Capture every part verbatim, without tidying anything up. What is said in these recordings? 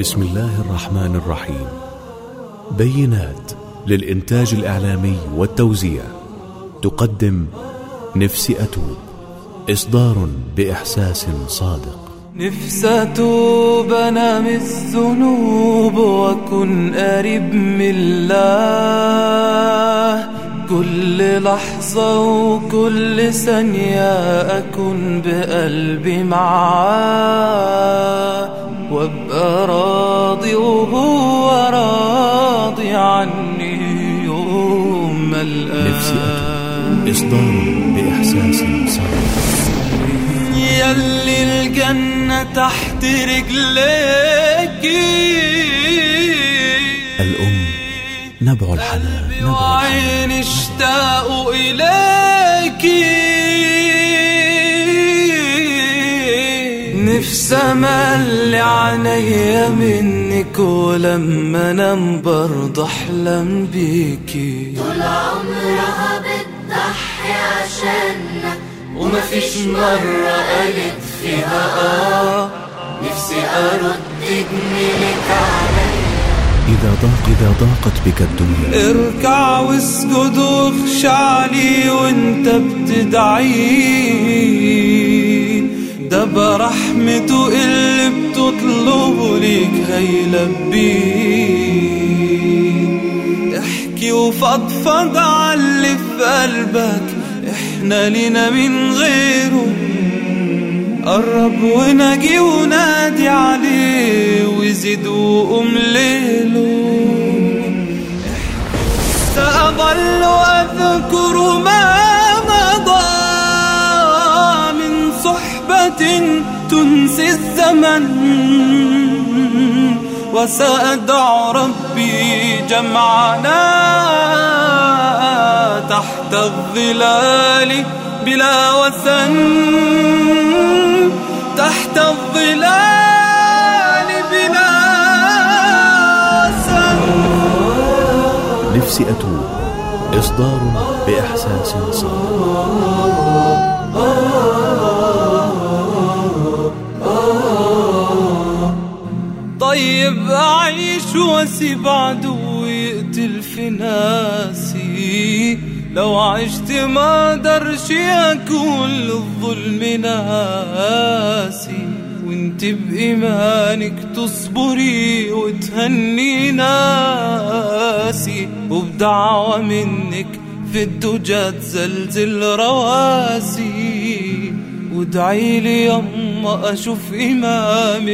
بسم الله الرحمن الرحيم. بينات للإنتاج الإعلامي والتوزيع تقدم نفسي أتوب، إصدار بإحساس صادق. نفسي أتوب أنا من الذنوب وأكون قريب من الله، كل لحظة وكل ثانية أكون بقلبي معاه، وابقى راضي وهو راضي عني يوم ما القاه. نفسي أتوب، إصدار بإحساس صادق. ياللي الجنة تحت رجليكي، الأم نبع الحنان، نبع وعيني اشتاقوا إليكي، نفسي أملي عينيا منك ولما انام برضه احلم بيكي. طول عمرها بتضحي عشاننا ومفيش مرة قالت فيها آه، نفسي أرد جميلك عليا. إذا ضاق إذا ضاقت بك الدنيا اركع واسجد واخشع لي وانت بتدعي، ده برحمته اللي بتطلبه ليك هيلبيه. احكي وفضفض عاللي في قلبك، احنا لينا من غيره. قرب ونجي ونادي عليه وزيد وقوم ليله. سأظل أذكر ما مضى من صحبة تنسي الزمن، وسأدعو ربي جمعنا تحت الظلال بلا وسن، تحت الظلال بلا وسن. نفسي أتوب، إصدار بإحساس صادق. طيب أعيش واسيب عدو يقتل في ناسي، لو عشت ما درش أكون للظلم ناسي، وانت بإيمانك تصبري وتهني ناسي، وبدعوة منك في الدجى تزلزل رواسي. وادعي لي يما أشوف إمام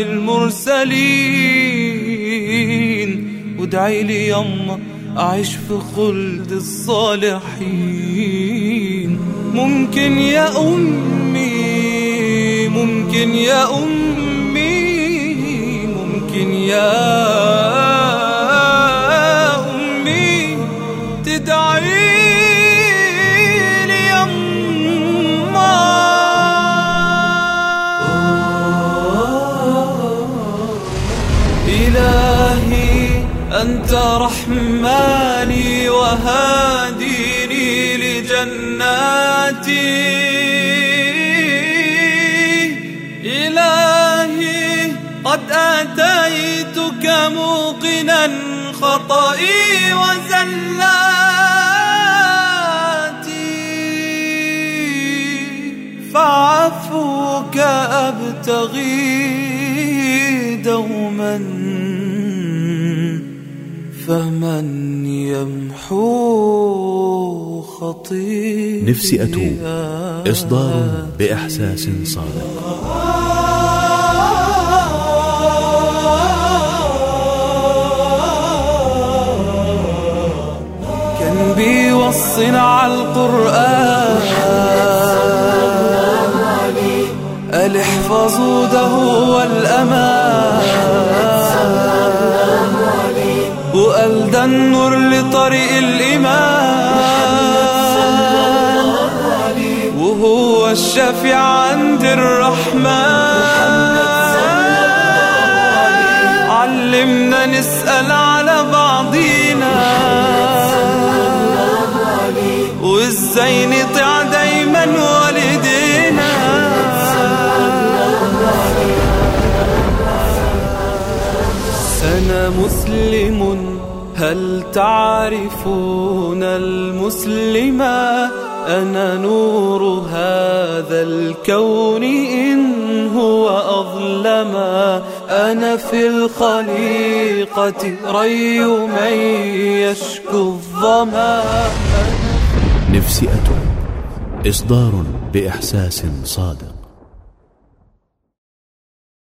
المرسلين، وادعي لي يما أعيش في خلد الصالحين. ممكن يا أمي، ممكن يا أمي، ممكن يا أمي تدعي لي يما. إلهي أنت رحماني وهاديني لجناتي، إلهي قد آتيتك موقنا خطئي وزلاتي، فعفوك أبتغي دوما فمن يمحو خطيئة. نفسي أتوب، إصدار بإحساس صادق. كان بيوصينا على القرآن، قال احفظوا ده هو الأمان، وقال ده النور لطريق الإيمان، وهو الشفيع عند الرحمن. علمنا نسأل على بعضينا وازاي نطيع دايما والدينا. أنا مسلم، هل تعرفون المسلما؟ أنا نور هذا الكون إن هو أظلما. أنا في الخليقة ري من يشكو الظما. نفسي أتوب، إصدار بإحساس صادق.